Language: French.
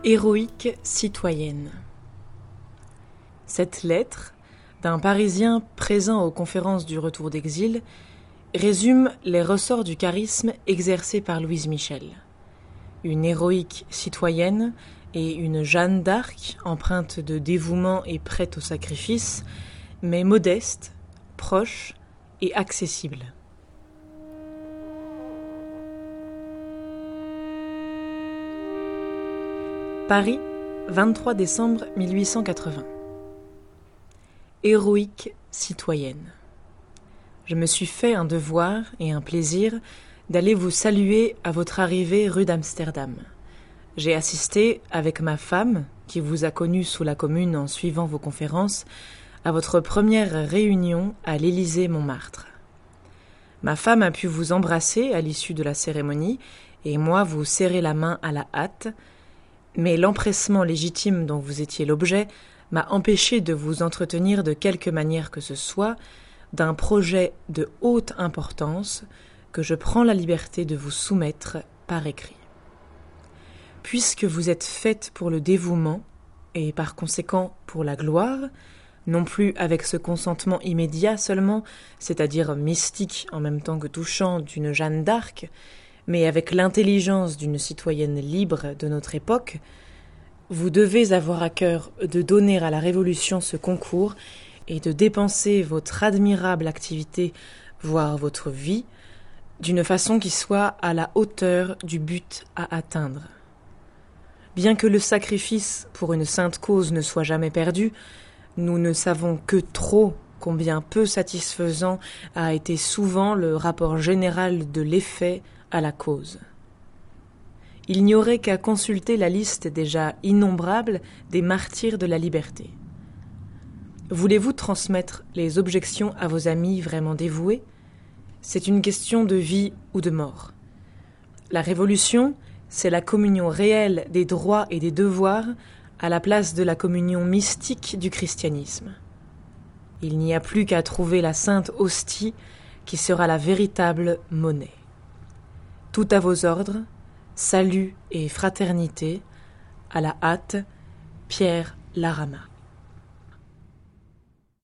Héroïque citoyenne. Cette lettre, d'un Parisien présent aux conférences du retour d'exil, résume les ressorts du charisme exercé par Louise Michel. Une héroïque citoyenne et une Jeanne d'Arc empreinte de dévouement et prête au sacrifice, mais modeste, proche et accessible. Paris, 23 décembre 1880. Héroïque citoyenne. Je me suis fait un devoir et un plaisir d'aller vous saluer à votre arrivée rue d'Amsterdam. J'ai assisté, avec ma femme, qui vous a connu sous la Commune en suivant vos conférences, à votre première réunion à l'Élysée-Montmartre. Ma femme a pu vous embrasser à l'issue de la cérémonie et moi vous serrer la main à la hâte, mais l'empressement légitime dont vous étiez l'objet m'a empêché de vous entretenir de quelque manière que ce soit d'un projet de haute importance que je prends la liberté de vous soumettre par écrit. Puisque vous êtes faite pour le dévouement, et par conséquent pour la gloire, non plus avec ce consentement immédiat seulement, c'est-à-dire mystique en même temps que touchant d'une Jeanne d'Arc, mais avec l'intelligence d'une citoyenne libre de notre époque, vous devez avoir à cœur de donner à la Révolution ce concours et de dépenser votre admirable activité, voire votre vie, d'une façon qui soit à la hauteur du but à atteindre. Bien que le sacrifice pour une sainte cause ne soit jamais perdu, nous ne savons que trop combien peu satisfaisant a été souvent le rapport général de l'effet à la cause. Il n'y aurait qu'à consulter la liste déjà innombrable des martyrs de la liberté. Voulez-vous transmettre les objections à vos amis vraiment dévoués ? C'est une question de vie ou de mort. La Révolution, c'est la communion réelle des droits et des devoirs à la place de la communion mystique du christianisme. Il n'y a plus qu'à trouver la sainte hostie qui sera la véritable monnaie. Tout à vos ordres, salut et fraternité, à la hâte, Pierre Larama.